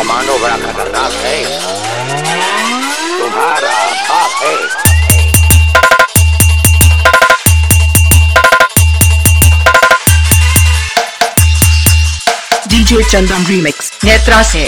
Commando बड़ा खतरनाक है। तुम्हारा बाप है। DJ Chandan Remix नेत्रा से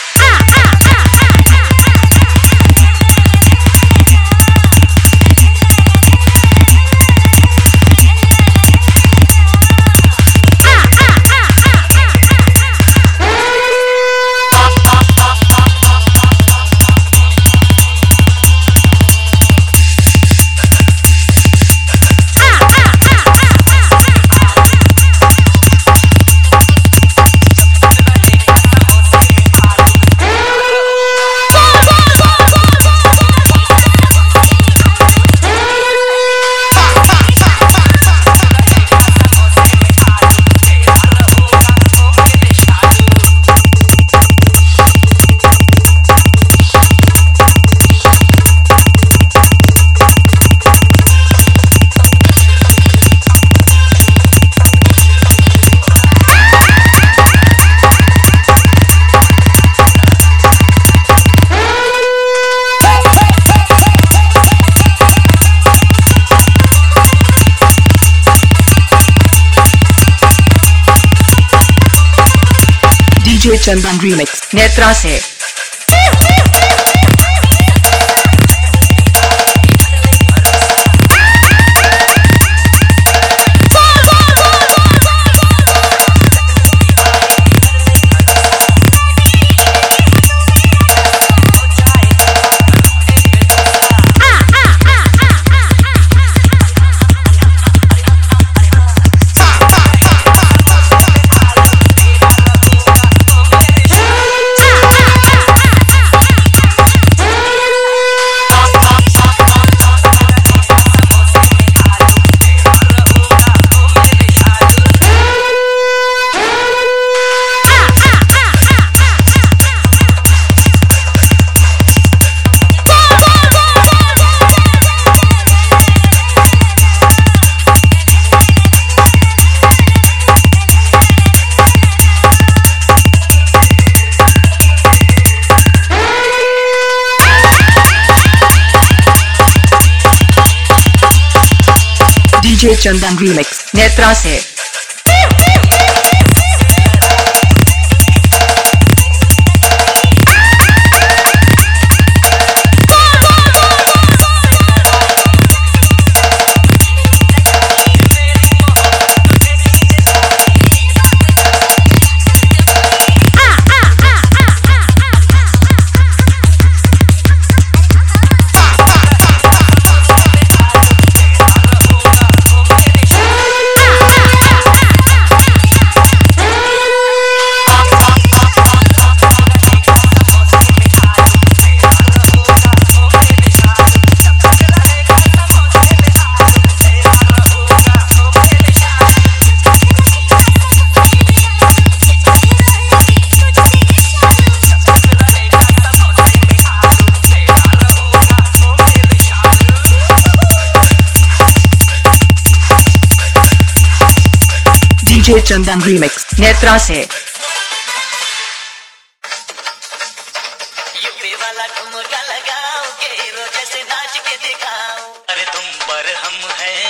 DJ Chandan Remix नेत्रा से DJ Chandan Remix नेत्रा से DJ Chandan Remix नेत्रा से यूपी वाला ठुमका लगाओ के हीरो जैसे नाच के दिखाओ। अरे तुम पर हम हैं